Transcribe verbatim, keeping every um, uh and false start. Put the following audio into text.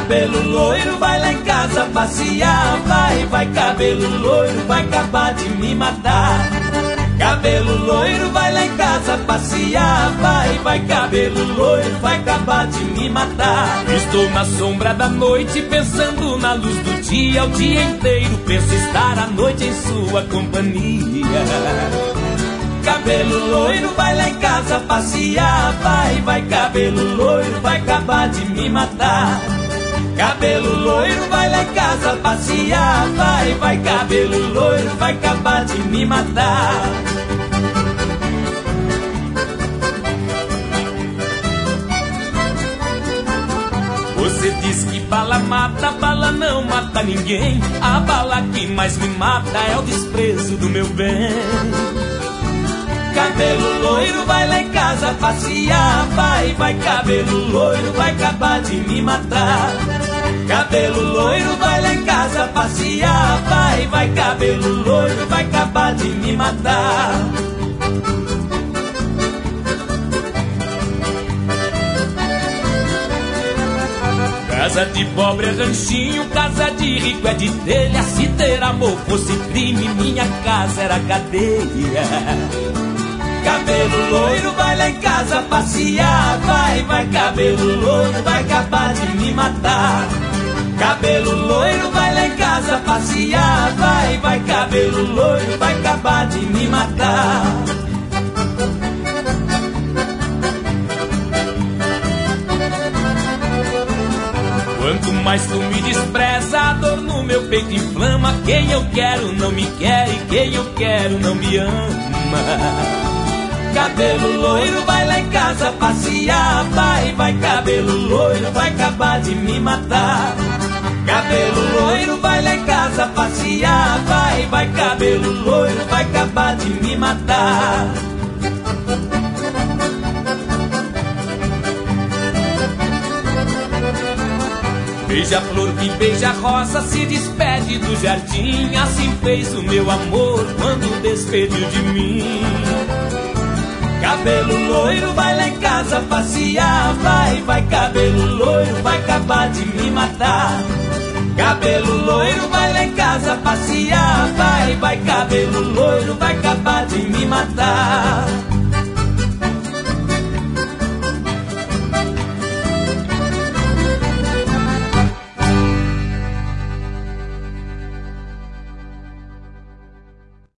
Cabelo loiro, vai lá em casa passear. Vai, vai, cabelo loiro, vai acabar de me matar. Cabelo loiro, vai lá em casa passear. Vai, vai, cabelo loiro, vai acabar de me matar. Estou na sombra da noite, pensando na luz do dia. O dia inteiro penso estar à noite em sua companhia. Cabelo loiro, vai lá em casa passear. Vai, vai, cabelo loiro, vai acabar de me matar. Cabelo loiro, vai lá em casa passear. Vai, vai, cabelo loiro, vai acabar de me matar. Você diz que bala mata, bala não mata ninguém. A bala que mais me mata é o desprezo do meu bem. Cabelo loiro, vai lá em casa passear. Vai, vai, cabelo loiro, vai acabar de me matar. Cabelo loiro, vai lá em casa passear. Vai, vai, cabelo loiro, vai acabar de me matar. Casa de pobre é ranchinho, casa de rico é de telha. Se ter amor fosse crime, minha casa era cadeia. Cabelo loiro, vai lá em casa passear. Vai, vai, cabelo loiro, vai acabar de me matar. Cabelo loiro, vai lá em casa passear. Vai, vai, cabelo loiro, vai acabar de me matar. Quanto mais tu me despreza, a dor no meu peito inflama. Quem eu quero não me quer e quem eu quero não me ama. Cabelo loiro, vai lá em casa passear. Vai, vai, cabelo loiro, vai acabar de me matar. Cabelo loiro, vai lá em casa passear. Vai, vai, cabelo loiro, vai acabar de me matar. Beija-flor que beija-rosa se despede do jardim. Assim fez o meu amor quando despediu de mim. Cabelo loiro, vai lá em casa passear. Vai, vai, cabelo loiro, vai acabar de me matar. Cabelo loiro, vai lá em casa passear. Vai, vai, cabelo loiro, vai acabar de me matar.